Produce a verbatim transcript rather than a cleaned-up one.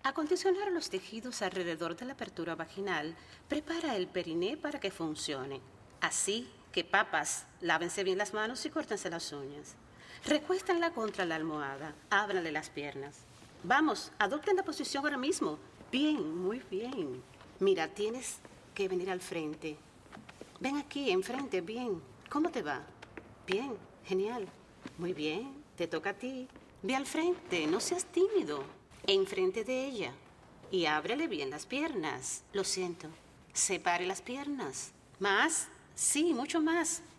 Acondicionar los tejidos alrededor de la apertura vaginal prepara el periné para que funcione. Así que, papas, lávense bien las manos y córtense las uñas. Recuéstenla contra la almohada, ábranle las piernas. Vamos, adopten la posición ahora mismo. Bien, muy bien. Mira, tienes que venir al frente. Ven aquí, enfrente, bien. ¿Cómo te va? Bien, genial. Muy bien, te toca a ti. Ve al frente, no seas tímido. Enfrente de ella. Y ábrele bien las piernas. Lo siento. Separe las piernas. Más. Sí, mucho más.